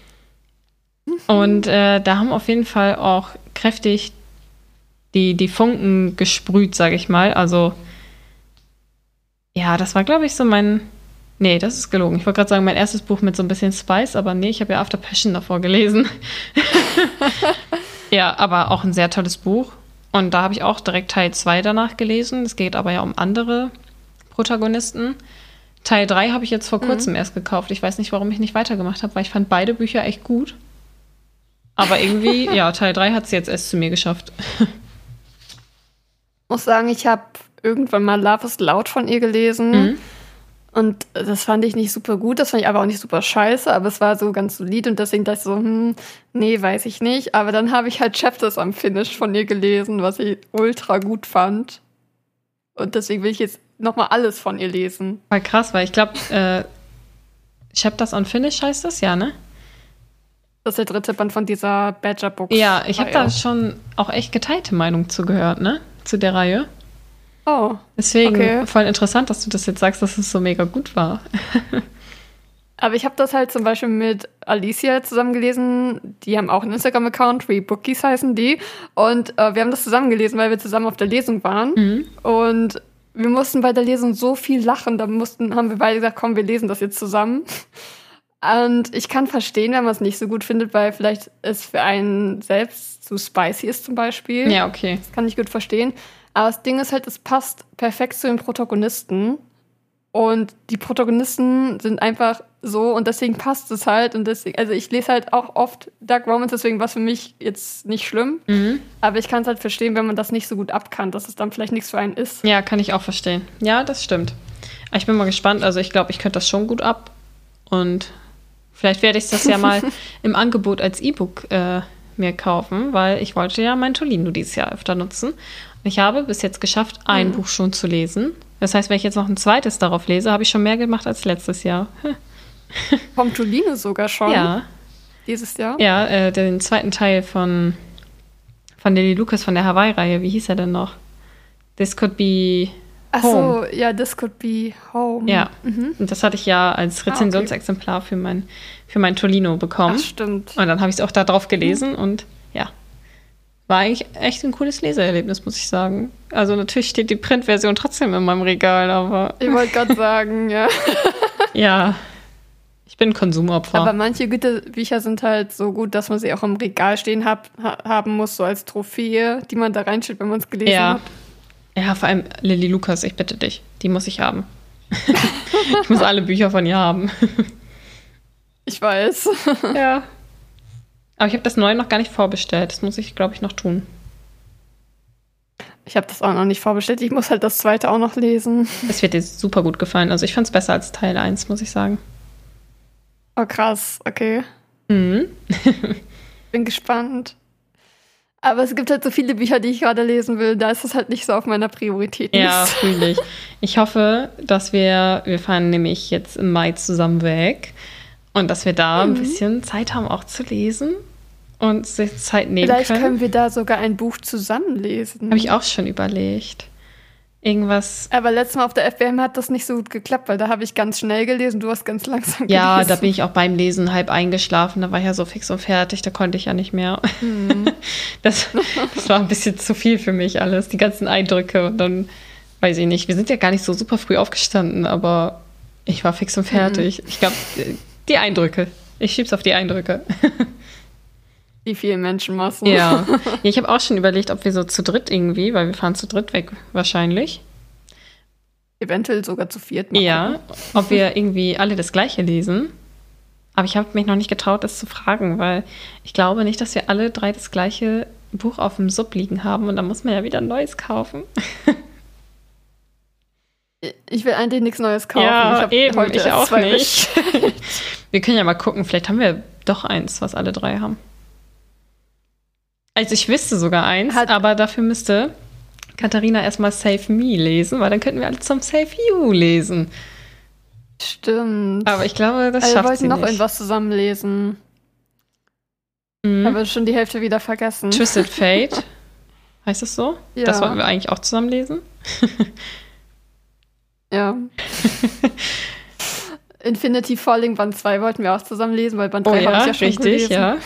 Und da haben auf jeden Fall auch kräftig die Funken gesprüht, sage ich mal. Also ja, das war, glaube ich, so nee, das ist gelogen. Ich wollte gerade sagen, mein erstes Buch mit so ein bisschen Spice, aber nee, ich habe ja After Passion davor gelesen. Ja, aber auch ein sehr tolles Buch. Und da habe ich auch direkt Teil 2 danach gelesen. Es geht aber ja um andere Protagonisten. Teil 3 habe ich jetzt vor kurzem erst gekauft. Ich weiß nicht, warum ich nicht weitergemacht habe, weil ich fand beide Bücher echt gut. Aber irgendwie, ja, Teil 3 hat es jetzt erst zu mir geschafft. Ich muss sagen, ich habe irgendwann mal Love is Loud von ihr gelesen. Und das fand ich nicht super gut. Das fand ich aber auch nicht super scheiße. Aber es war so ganz solid. Und deswegen dachte ich so, nee, weiß ich nicht. Aber dann habe ich halt Chapters am Finish von ihr gelesen, was ich ultra gut fand. Und deswegen will ich jetzt nochmal alles von ihr lesen. War krass, weil ich glaube, Chapters on Finish heißt das, ja, ne? Das ist der 3. Band von dieser Badger Books. Ja, ich habe da schon auch echt geteilte Meinung zugehört, ne? Zu der Reihe. Oh. Deswegen voll interessant, dass du das jetzt sagst, dass es so mega gut war. Aber ich habe das halt zum Beispiel mit Alicia zusammen gelesen. Die haben auch einen Instagram-Account, Rebookies heißen die. Und wir haben das zusammen gelesen, weil wir zusammen auf der Lesung waren. Und wir mussten bei der Lesung so viel lachen. Da haben wir beide gesagt, komm, wir lesen das jetzt zusammen. Und ich kann verstehen, wenn man es nicht so gut findet, weil vielleicht es für einen selbst zu spicy ist zum Beispiel. Ja, okay. Das kann ich gut verstehen. Aber das Ding ist halt, es passt perfekt zu den Protagonisten. Und die Protagonisten sind einfach so und deswegen passt es halt. Und deswegen, also ich lese halt auch oft Dark Romance, deswegen war es für mich jetzt nicht schlimm. Aber ich kann es halt verstehen, wenn man das nicht so gut abkann, dass es dann vielleicht nichts für einen ist. Ja, kann ich auch verstehen. Ja, das stimmt. Ich bin mal gespannt. Also ich glaube, ich könnte das schon gut ab. Und Vielleicht werde ich das ja mal im Angebot als E-Book mir kaufen, weil ich wollte ja mein Tolino dieses Jahr öfter nutzen. Und ich habe bis jetzt geschafft, ein Buch schon zu lesen. Das heißt, wenn ich jetzt noch ein zweites darauf lese, habe ich schon mehr gemacht als letztes Jahr. Vom Tolino sogar schon? Ja. Dieses Jahr? Ja, den zweiten Teil von Lily Lucas von der Hawaii-Reihe. Wie hieß er denn noch? This Could Be Home. Ach so, ja, This Could Be Home. Ja, und das hatte ich ja als Rezensionsexemplar für mein Tolino bekommen. Ach, stimmt. Und dann habe ich es auch da drauf gelesen und ja, war eigentlich echt ein cooles Leseerlebnis, muss ich sagen. Also natürlich steht die Printversion trotzdem in meinem Regal, aber... Ich wollte gerade sagen, ja. Ja, ich bin Konsumopfer. Aber manche Gütebücher sind halt so gut, dass man sie auch im Regal stehen haben muss, so als Trophäe, die man da reinstellt, wenn man es gelesen hat. Ja, vor allem Lily Lucas, ich bitte dich. Die muss ich haben. Ich muss alle Bücher von ihr haben. Ich weiß. Ja. Aber ich habe das Neue noch gar nicht vorbestellt. Das muss ich, glaube ich, noch tun. Ich habe das auch noch nicht vorbestellt. Ich muss halt das zweite auch noch lesen. Es wird dir super gut gefallen. Also ich fand es besser als Teil 1, muss ich sagen. Oh, krass. Okay. Mhm. Bin gespannt. Aber es gibt halt so viele Bücher, die ich gerade lesen will. Da ist es halt nicht so auf meiner Prioritätenliste. Ja, fühle ich. Ich hoffe, dass wir fahren nämlich jetzt im Mai zusammen weg und dass wir da ein bisschen Zeit haben, auch zu lesen und sich Zeit nehmen können. Vielleicht können wir da sogar ein Buch zusammen lesen. Habe ich auch schon überlegt. Irgendwas. Aber letztes Mal auf der FBM hat das nicht so gut geklappt, weil da habe ich ganz schnell gelesen, du hast ganz langsam gelesen. Ja, da bin ich auch beim Lesen halb eingeschlafen. Da war ich ja so fix und fertig, da konnte ich ja nicht mehr. Das war ein bisschen zu viel für mich alles, die ganzen Eindrücke. Und dann, weiß ich nicht, wir sind ja gar nicht so super früh aufgestanden, aber ich war fix und fertig. Ich glaube, die Eindrücke. Ich schieb's auf die Eindrücke. Die vielen Menschenmassen. Ja. Ich habe auch schon überlegt, ob wir so zu dritt irgendwie, weil wir fahren zu dritt weg wahrscheinlich. Eventuell sogar zu viert. Ja, ob wir irgendwie alle das Gleiche lesen. Aber ich habe mich noch nicht getraut, das zu fragen, weil ich glaube nicht, dass wir alle drei das gleiche Buch auf dem Sub liegen haben und dann muss man ja wieder ein neues kaufen. Ich will eigentlich nichts Neues kaufen. Ja, ich auch nicht. Wir können ja mal gucken, vielleicht haben wir doch eins, was alle drei haben. Also ich wüsste sogar eins, aber dafür müsste Katharina erstmal Save Me lesen, weil dann könnten wir alle zum Save You lesen. Stimmt. Aber ich glaube, das schafft sie nicht. Wir wollten noch irgendwas zusammenlesen. Habe schon die Hälfte wieder vergessen. Twisted Fate. Heißt es so? Ja. Das wollten wir eigentlich auch zusammenlesen. Ja. Infinity Falling Band 2 wollten wir auch zusammen lesen, weil Band 3 habe ich ja schon gelesen. Ja.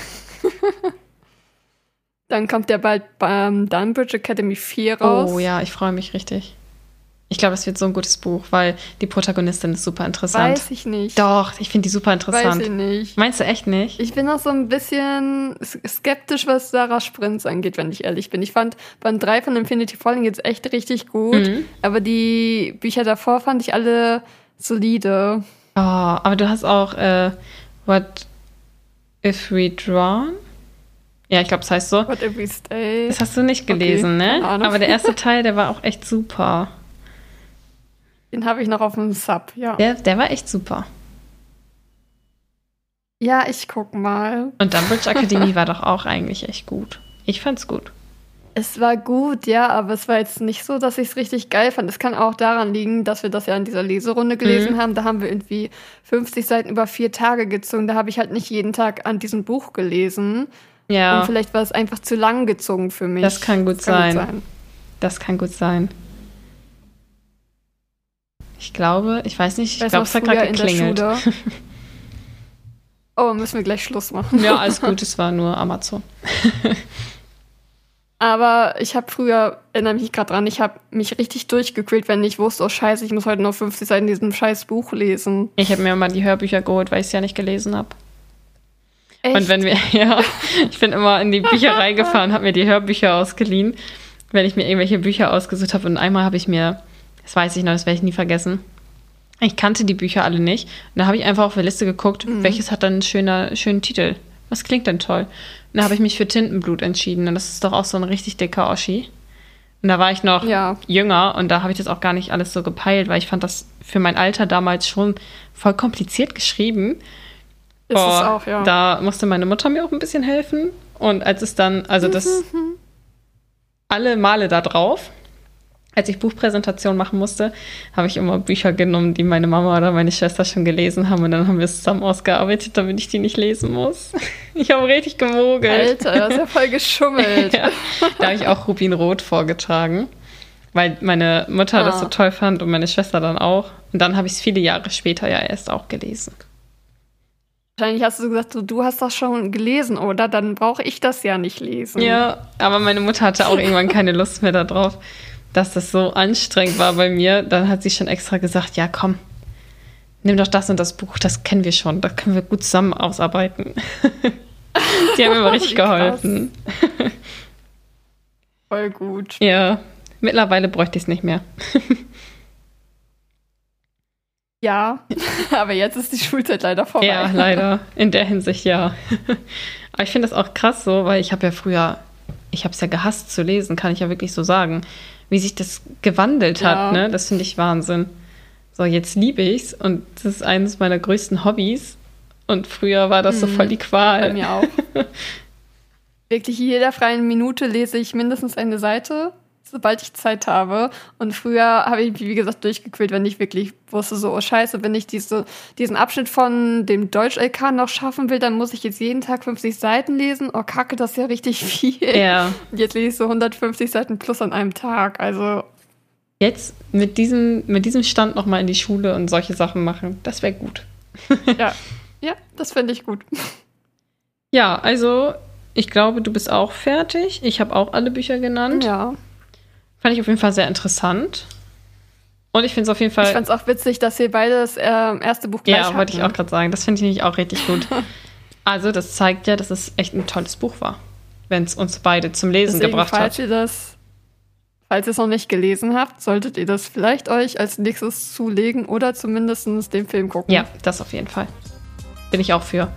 Dann kommt ja bald beim Dunbridge Academy 4 raus. Oh ja, ich freue mich richtig. Ich glaube, es wird so ein gutes Buch, weil die Protagonistin ist super interessant. Weiß ich nicht. Doch, ich finde die super interessant. Weiß ich nicht. Meinst du echt nicht? Ich bin auch so ein bisschen skeptisch, was Sarah Sprintz angeht, wenn ich ehrlich bin. Ich fand Band 3 von Infinity Falling jetzt echt richtig gut, aber die Bücher davor fand ich alle solide. Oh, aber du hast auch What If We Drown? Ja, ich glaube, das heißt so. What If We Stay? Das hast du nicht gelesen, okay, ne? Aber der erste Teil, der war auch echt super. Den habe ich noch auf dem Sub, ja. Der war echt super. Ja, ich guck mal. Und Dunbridge Academy war doch auch eigentlich echt gut. Ich fand's gut. Es war gut, ja, aber es war jetzt nicht so, dass ich es richtig geil fand. Es kann auch daran liegen, dass wir das ja in dieser Leserunde gelesen haben. Da haben wir irgendwie 50 Seiten über 4 Tage gezogen. Da habe ich halt nicht jeden Tag an diesem Buch gelesen. Ja. Und vielleicht war es einfach zu lang gezogen für mich. Das kann gut sein. Das kann gut sein. Ich glaube, ich weiß nicht, ich glaube, es hat gerade geklingelt. Oh, müssen wir gleich Schluss machen. Ja, alles gut, es war nur Amazon. Aber ich habe früher, erinnere mich gerade dran, ich habe mich richtig durchgequält, wenn ich wusste, oh scheiße, ich muss heute noch 50 Seiten in diesem scheiß Buch lesen. Ich habe mir mal die Hörbücher geholt, weil ich es ja nicht gelesen habe. Echt? Und wenn wir, ich bin immer in die Bücherei gefahren, habe mir die Hörbücher ausgeliehen, wenn ich mir irgendwelche Bücher ausgesucht habe. Und einmal habe ich mir, das weiß ich noch, das werde ich nie vergessen, ich kannte die Bücher alle nicht. Und da habe ich einfach auf der Liste geguckt, welches hat dann einen schönen Titel. Was klingt denn toll? Und da habe ich mich für Tintenblut entschieden. Und das ist doch auch so ein richtig dicker Oschi. Und da war ich noch jünger und da habe ich das auch gar nicht alles so gepeilt, weil ich fand das für mein Alter damals schon voll kompliziert geschrieben. Ist es auch, ja. Da musste meine Mutter mir auch ein bisschen helfen. Und als es dann, also das alle Male da drauf, als ich Buchpräsentation machen musste, habe ich immer Bücher genommen, die meine Mama oder meine Schwester schon gelesen haben. Und dann haben wir es zusammen ausgearbeitet, damit ich die nicht lesen muss. Ich habe richtig gemogelt. Alter, das ist ja voll geschummelt. Ja, da habe ich auch Rubinrot vorgetragen, weil meine Mutter das so toll fand und meine Schwester dann auch. Und dann habe ich es viele Jahre später ja erst auch gelesen. Wahrscheinlich hast du gesagt, du hast das schon gelesen, oder? Dann brauche ich das ja nicht lesen. Ja, aber meine Mutter hatte auch irgendwann keine Lust mehr darauf, dass das so anstrengend war bei mir. Dann hat sie schon extra gesagt, ja komm, nimm doch das und das Buch, das kennen wir schon, das können wir gut zusammen ausarbeiten. Die haben mir immer richtig geholfen. Voll gut. Ja, mittlerweile bräuchte ich es nicht mehr. Ja, aber jetzt ist die Schulzeit leider vorbei. Ja, leider. In der Hinsicht, ja. Aber ich finde das auch krass so, weil ich habe ja früher, ich habe es ja gehasst zu lesen, kann ich ja wirklich so sagen, wie sich das gewandelt hat, ne? Das finde ich Wahnsinn. So, jetzt liebe ich's und das ist eines meiner größten Hobbys. Und früher war das so voll die Qual. Bei mir auch. Wirklich jeder freien Minute lese ich mindestens eine Seite, sobald ich Zeit habe. Und früher habe ich mich, wie gesagt, durchgequält, wenn ich wirklich wusste, so, oh scheiße, wenn ich diesen Abschnitt von dem Deutsch-LK noch schaffen will, dann muss ich jetzt jeden Tag 50 Seiten lesen. Oh kacke, das ist ja richtig viel. Ja. Und jetzt lese ich so 150 Seiten plus an einem Tag, also... Jetzt mit diesem Stand noch mal in die Schule und solche Sachen machen, das wäre gut. Ja, das finde ich gut. Ja, also ich glaube, du bist auch fertig. Ich habe auch alle Bücher genannt. Ja. Fand ich auf jeden Fall sehr interessant. Und ich finde es auf jeden Fall... Ich fand es auch witzig, dass wir beide das erste Buch gleich hatten. Ja, wollte ich auch gerade sagen. Das finde ich nämlich auch richtig gut. Also das zeigt ja, dass es echt ein tolles Buch war, wenn es uns beide zum Lesen gebracht hat. Falls ihr es noch nicht gelesen habt, solltet ihr das vielleicht euch als nächstes zulegen oder zumindest den Film gucken. Ja, das auf jeden Fall. Bin ich auch für.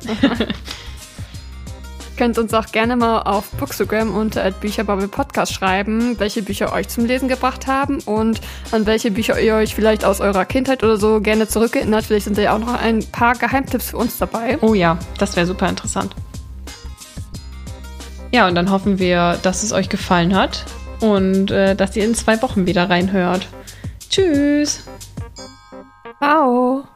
Könnt uns auch gerne mal auf Bookstagram unter @bücherbubble-podcast schreiben, welche Bücher euch zum Lesen gebracht haben und an welche Bücher ihr euch vielleicht aus eurer Kindheit oder so gerne zurückerinnert. Vielleicht sind da ja auch noch ein paar Geheimtipps für uns dabei. Oh ja, das wäre super interessant. Ja, und dann hoffen wir, dass es euch gefallen hat und dass ihr in 2 Wochen wieder reinhört. Tschüss! Ciao!